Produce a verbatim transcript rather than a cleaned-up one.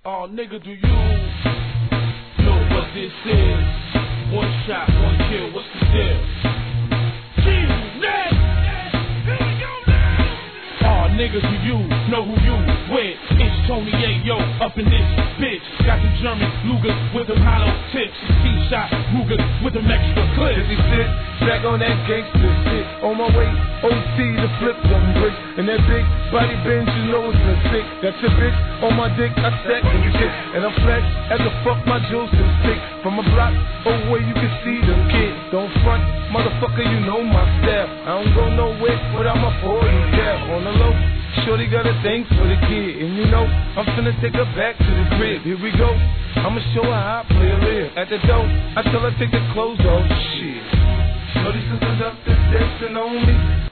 Oh, nigga, do you know what this is? One shot, one kill, what's the deal? Jesus, next! Oh, nigga, do you know who you with? It's Tony Ayo up in this bitch. Got the German Luger with them hollow tips. T-shot Ruger with them extra clips. He sit back on that gangster shit. On my way, O T to flip them bricks. And that big body bend, you know it's been sick. That's your bitch on my dick, I stack them shit. And I'm flex as a fuck my juice is thick. From a block away you can see them kids. Don't front, motherfucker, you know my style. I don't go nowhere without my forty cap. On the low, shorty got a thing for the kid. And you know, I'm finna take her back to the crib. Here we go, I'ma show her how I play a live. At the door, I tell her take the clothes off. Shit, shorty since I left the dancing on me.